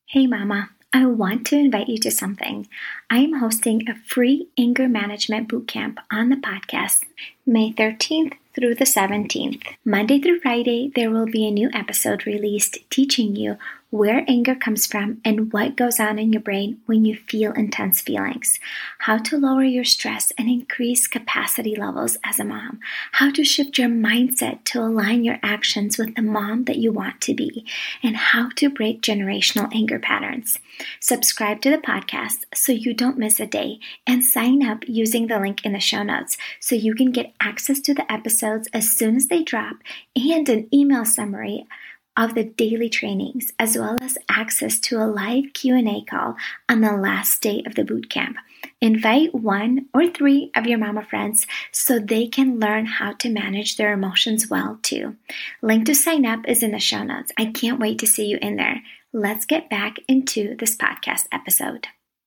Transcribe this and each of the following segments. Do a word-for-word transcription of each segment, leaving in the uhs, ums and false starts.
Hey Mama, I want to invite you to something. I am hosting a free anger management bootcamp on the podcast May thirteenth through the seventeenth. Monday through Friday, there will be a new episode released teaching you where anger comes from and what goes on in your brain when you feel intense feelings, how to lower your stress and increase capacity levels as a mom, how to shift your mindset to align your actions with the mom that you want to be, and how to break generational anger patterns. Subscribe to the podcast so you don't miss a day, and sign up using the link in the show notes so you can get access to the episodes as soon as they drop and an email summary of the daily trainings, as well as access to a live Q and A call on the last day of the bootcamp. Invite one or three of your mama friends so they can learn how to manage their emotions well too. Link to sign up is in the show notes. I can't wait to see you in there. Let's get back into this podcast episode.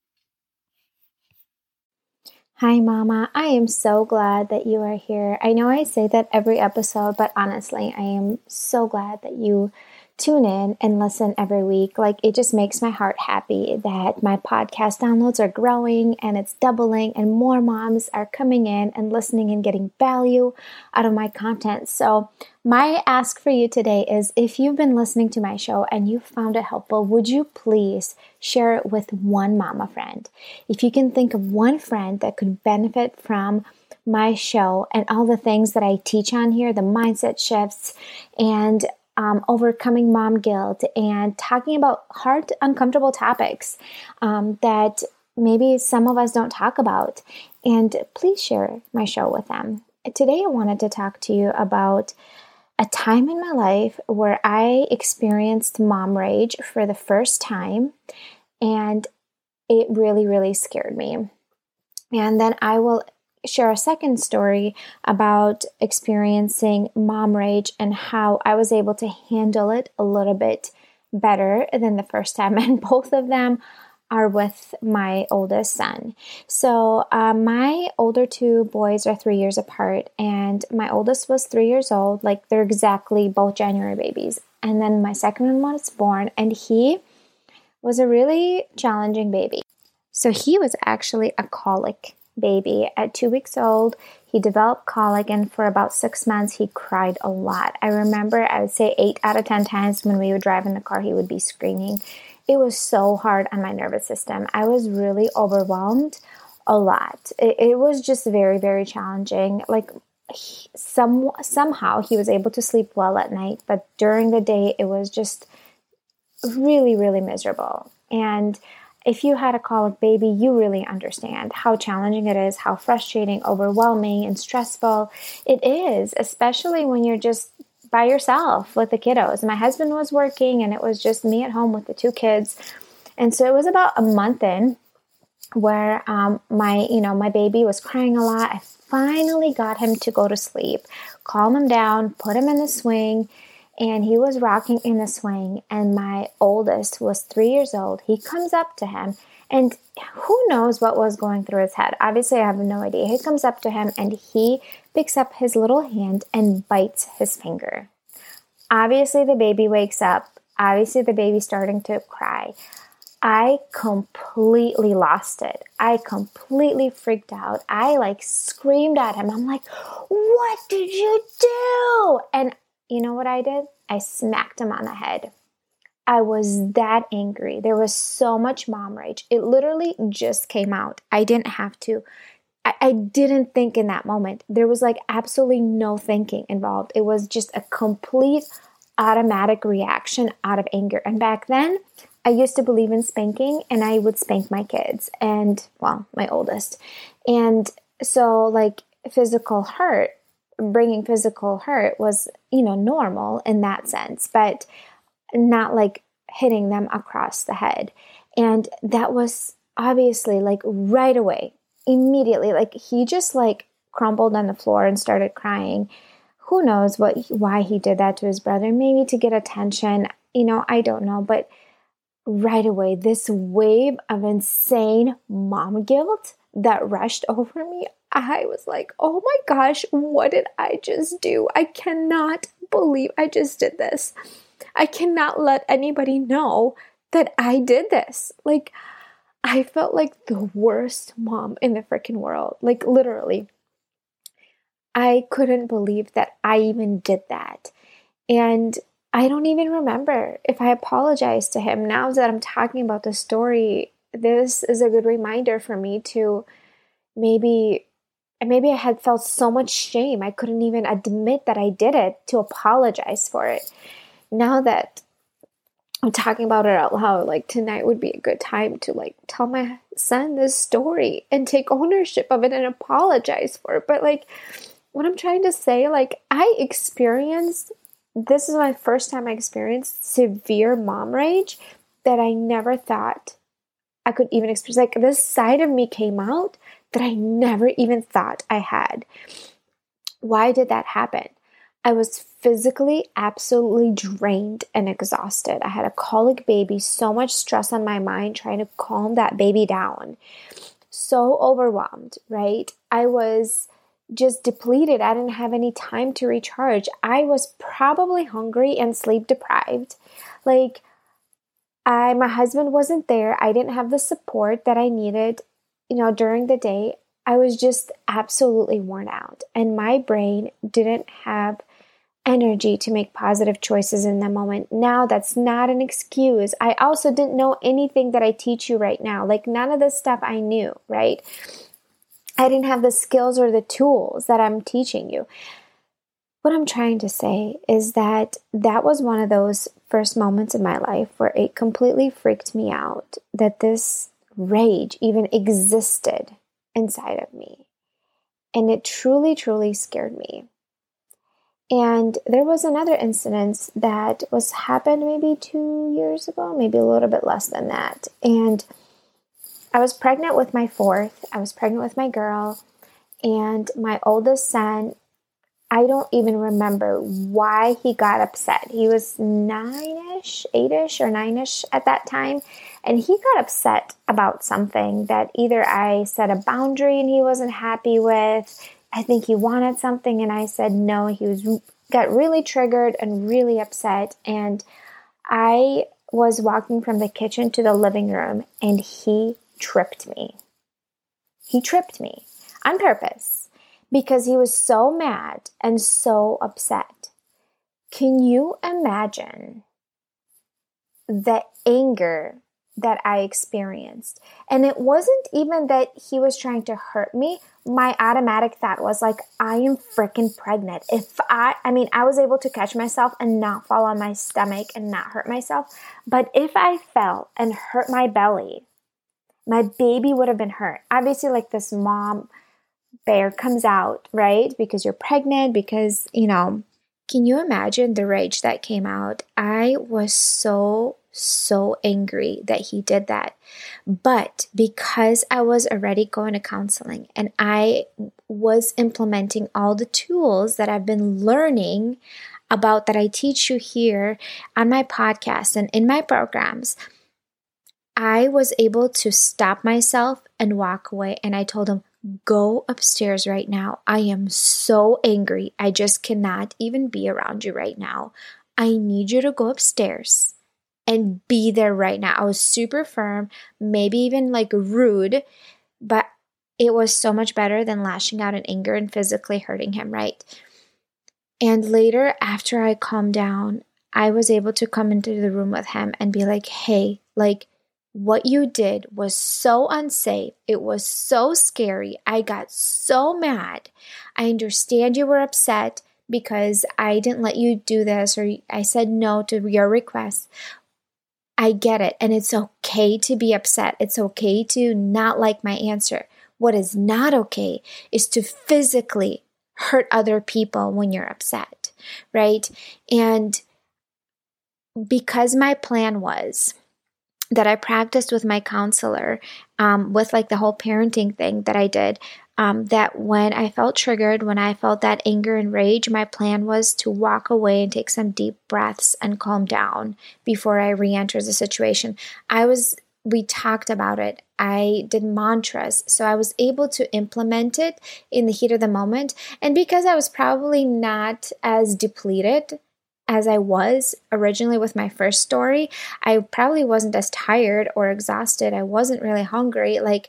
Hi, Mama. I am so glad that you are here. I know I say that every episode, but honestly, I am so glad that you tune in and listen every week. Like, it just makes my heart happy that my podcast downloads are growing and it's doubling and more moms are coming in and listening and getting value out of my content. So my ask for you today is, if you've been listening to my show and you found it helpful, would you please share it with one mama friend? If you can think of one friend that could benefit from my show and all the things that I teach on here, the mindset shifts and Um, overcoming mom guilt and talking about hard, uncomfortable topics um, that maybe some of us don't talk about. And please share my show with them. Today, I wanted to talk to you about a time in my life where I experienced mom rage for the first time, and it really, really scared me. And then I will share a second story about experiencing mom rage and how I was able to handle it a little bit better than the first time. And both of them are with my oldest son. So uh, my older two boys are three years apart, and my oldest was three years old. Like, they're exactly both January babies. And then my second one was born, and he was a really challenging baby. So he was actually a colic baby. At two weeks old, he developed colic, and for about six months, he cried a lot. I remember, I would say eight out of ten times when we would drive in the car, he would be screaming. It was so hard on my nervous system. I was really overwhelmed a lot. It, it was just very, very challenging. Like, he, some somehow he was able to sleep well at night, but during the day, it was just really, really miserable. And if you had a colic baby, you really understand how challenging it is, how frustrating, overwhelming, and stressful it is, especially when you're just by yourself with the kiddos. My husband was working, and it was just me at home with the two kids. And so it was about a month in where um, my, you know, my baby was crying a lot. I finally got him to go to sleep, calm him down, put him in the swing, and he was rocking in the swing, and my oldest was three years old. He comes up to him, and who knows what was going through his head. Obviously, I have no idea. He comes up to him, and he picks up his little hand and bites his finger. Obviously, the baby wakes up. Obviously, the baby's starting to cry. I completely lost it. I completely freaked out. I, like, screamed at him. I'm like, "What did you do?" And you know what I did? I smacked him on the head. I was that angry. There was so much mom rage. It literally just came out. I didn't have to. I, I didn't think in that moment. There was like absolutely no thinking involved. It was just a complete automatic reaction out of anger. And back then, I used to believe in spanking, and I would spank my kids and, well, my oldest. And so, like, physical hurt, bringing physical hurt was, you know, normal in that sense, but not like hitting them across the head. And that was obviously like right away, immediately, like he just like crumpled on the floor and started crying. Who knows what, why he did that to his brother? Maybe to get attention, you know, I don't know. But right away, this wave of insane mom guilt that rushed over me, I was like, oh my gosh, what did I just do? I cannot believe I just did this. I cannot let anybody know that I did this. Like, I felt like the worst mom in the freaking world. Like, literally. I couldn't believe that I even did that. And I don't even remember if I apologized to him. Now that I'm talking about the story, this is a good reminder for me to maybe, maybe I had felt so much shame. I couldn't even admit that I did it, to apologize for it. Now that I'm talking about it out loud, like, tonight would be a good time to like tell my son this story and take ownership of it and apologize for it. But like, what I'm trying to say, like, I experienced, this is my first time I experienced severe mom rage that I never thought I could even experience. Like, this side of me came out that I never even thought I had. Why did that happen? I was physically absolutely drained and exhausted. I had a colic baby, so much stress on my mind trying to calm that baby down. So overwhelmed, right? I was just depleted. I didn't have any time to recharge. I was probably hungry and sleep deprived. Like, I, my husband wasn't there. I didn't have the support that I needed, you know, during the day. I was just absolutely worn out, and my brain didn't have energy to make positive choices in that moment. Now, that's not an excuse. I also didn't know anything that I teach you right now. Like, none of this stuff I knew, right? I didn't have the skills or the tools that I'm teaching you. What I'm trying to say is that that was one of those first moments in my life where it completely freaked me out that this rage even existed inside of me. And it truly, truly scared me. And there was another incident that was happened maybe two years ago, maybe a little bit less than that. And I was pregnant with my fourth. I was pregnant with my girl. And my oldest son, I don't even remember why he got upset. He was nine-ish, eight-ish or nine-ish at that time. And he got upset about something that either I set a boundary and he wasn't happy with. I think he wanted something and I said no. He was got really triggered and really upset. And I was walking from the kitchen to the living room and he tripped me. He tripped me on purpose because he was so mad and so upset. Can you imagine the anger that I experienced? And it wasn't even that he was trying to hurt me. My automatic thought was like, I am freaking pregnant. If I, I mean, I was able to catch myself and not fall on my stomach and not hurt myself. But if I fell and hurt my belly, my baby would have been hurt. Obviously, like, this mom bear comes out, right? Because you're pregnant, because, you know, can you imagine the rage that came out? I was so, so angry that he did that. But because I was already going to counseling and I was implementing all the tools that I've been learning about that I teach you here on my podcast and in my programs, I was able to stop myself and walk away. And I told him, go upstairs right now. I am so angry. I just cannot even be around you right now. I need you to go upstairs and be there right now. I was super firm, maybe even like rude, but it was so much better than lashing out in anger and physically hurting him, right? And later, after I calmed down, I was able to come into the room with him and be like, hey, like, what you did was so unsafe. It was so scary. I got so mad. I understand you were upset because I didn't let you do this or I said no to your request. I get it. And it's okay to be upset. It's okay to not like my answer. What is not okay is to physically hurt other people when you're upset, right? And because my plan was that I practiced with my counselor, um, with like the whole parenting thing that I did, um, that when I felt triggered, when I felt that anger and rage, my plan was to walk away and take some deep breaths and calm down before I re-enter the situation. I was, we talked about it. I did mantras, so I was able to implement it in the heat of the moment. And because I was probably not as depleted as I was originally with my first story. I probably wasn't as tired or exhausted. I wasn't really hungry. Like,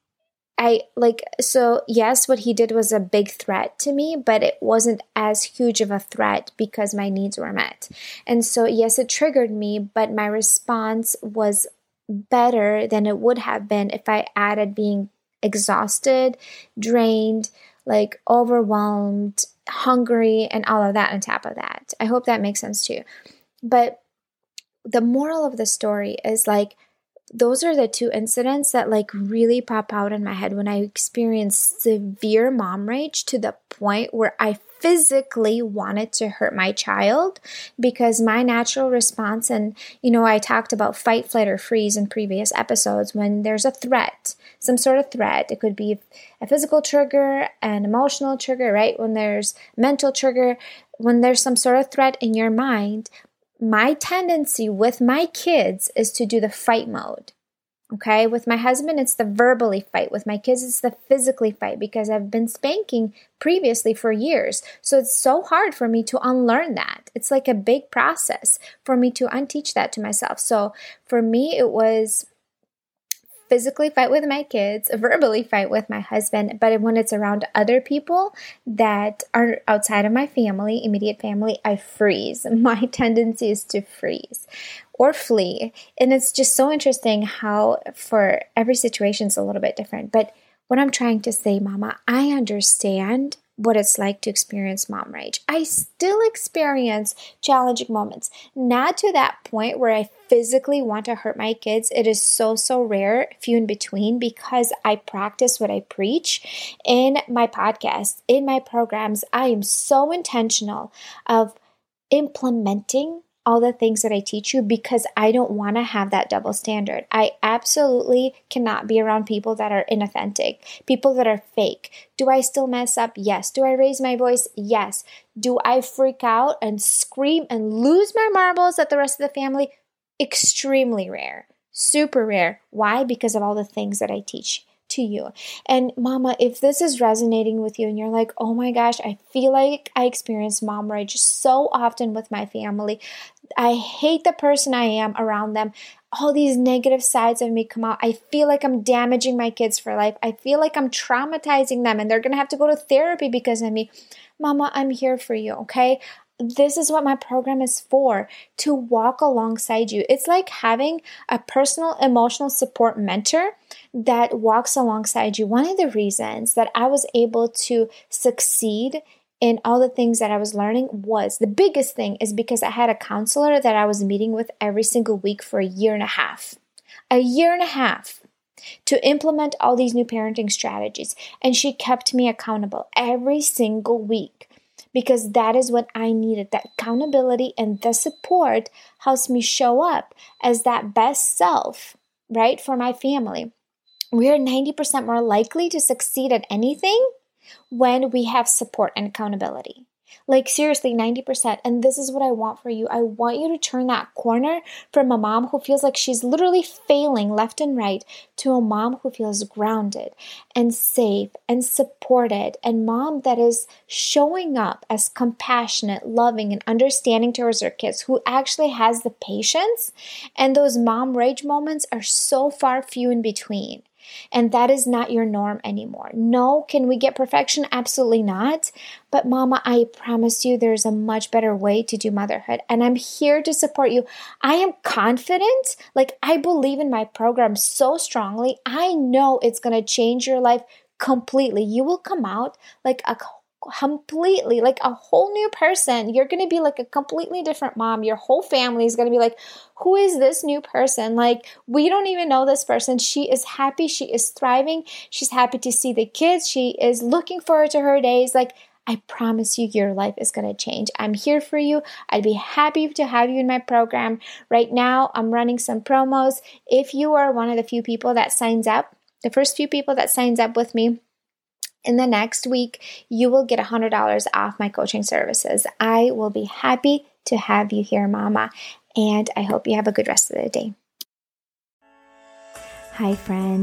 I like, so yes, what he did was a big threat to me, but it wasn't as huge of a threat because my needs were met. And so, yes, it triggered me, but my response was better than it would have been if I added being exhausted, drained, like overwhelmed, hungry, and all of that on top of that. I hope that makes sense to you. But the moral of the story is like, those are the two incidents that like really pop out in my head when I experienced severe mom rage to the point where I physically wanted to hurt my child, because my natural response, and you know, I talked about fight, flight, or freeze in previous episodes. When there's a threat, some sort of threat, it could be a physical trigger, an emotional trigger, right? When there's mental trigger, when there's some sort of threat in your mind, my tendency with my kids is to do the fight mode. Okay, with my husband, it's the verbally fight. With my kids, it's the physically fight, because I've been spanking previously for years. So it's so hard for me to unlearn that. It's like a big process for me to unteach that to myself. So for me, it was physically fight with my kids, verbally fight with my husband. But when it's around other people that are outside of my family, immediate family, I freeze. My tendency is to freeze or flee. And it's just so interesting how for every situation it's a little bit different. But what I'm trying to say, Mama, I understand what it's like to experience mom rage. I still experience challenging moments, not to that point where I physically want to hurt my kids. It is so, so rare, few in between, because I practice what I preach in my podcast, in my programs. I am so intentional of implementing all the things that I teach you, because I don't want to have that double standard. I absolutely cannot be around people that are inauthentic, people that are fake. Do I still mess up? Yes. Do I raise my voice? Yes. Do I freak out and scream and lose my marbles at the rest of the family? Extremely rare, super rare. Why? Because of all the things that I teach to you. And Mama, if this is resonating with you and you're like, oh my gosh, I feel like I experience mom rage so often with my family. I hate the person I am around them. All these negative sides of me come out. I feel like I'm damaging my kids for life. I feel like I'm traumatizing them and they're going to have to go to therapy because of me. Mama, I'm here for you, okay? This is what my program is for, to walk alongside you. It's like having a personal emotional support mentor that walks alongside you. One of the reasons that I was able to succeed in all the things that I was learning was, the biggest thing is because I had a counselor that I was meeting with every single week for a year and a half. A year and a half to implement all these new parenting strategies. And she kept me accountable every single week, because that is what I needed. That accountability and the support helps me show up as that best self, right, for my family. We are ninety percent more likely to succeed at anything when we have support and accountability. Like seriously, ninety percent. And this is what I want for you. I want you to turn that corner from a mom who feels like she's literally failing left and right to a mom who feels grounded and safe and supported, and mom that is showing up as compassionate, loving, and understanding towards her kids, who actually has the patience. And those mom rage moments are so far few in between. And that is not your norm anymore. No, can we get perfection? Absolutely not. But Mama, I promise you there's a much better way to do motherhood. And I'm here to support you. I am confident, like I believe in my program so strongly. I know it's going to change your life completely. You will come out like a completely, like a whole new person. You're going to be like a completely different mom. Your whole family is going to be like, who is this new person? Like, we don't even know this person. She is happy. She is thriving. She's happy to see the kids. She is looking forward to her days. Like, I promise you, your life is going to change. I'm here for you. I'd be happy to have you in my program. Right now, I'm running some promos. If you are one of the few people that signs up, the first few people that signs up with me, in the next week, you will get one hundred dollars off my coaching services. I will be happy to have you here, Mama, and I hope you have a good rest of the day. Hi, friend.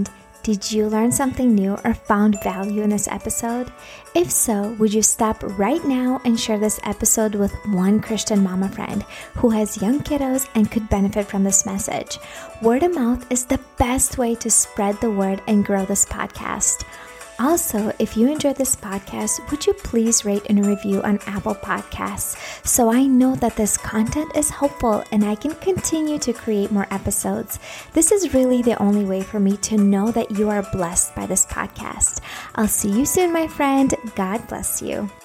Did you learn something new or found value in this episode? If so, would you stop right now and share this episode with one Christian mama friend who has young kiddos and could benefit from this message? Word of mouth is the best way to spread the word and grow this podcast. Also, if you enjoyed this podcast, would you please rate and review on Apple Podcasts so I know that this content is helpful and I can continue to create more episodes. This is really the only way for me to know that you are blessed by this podcast. I'll see you soon, my friend. God bless you.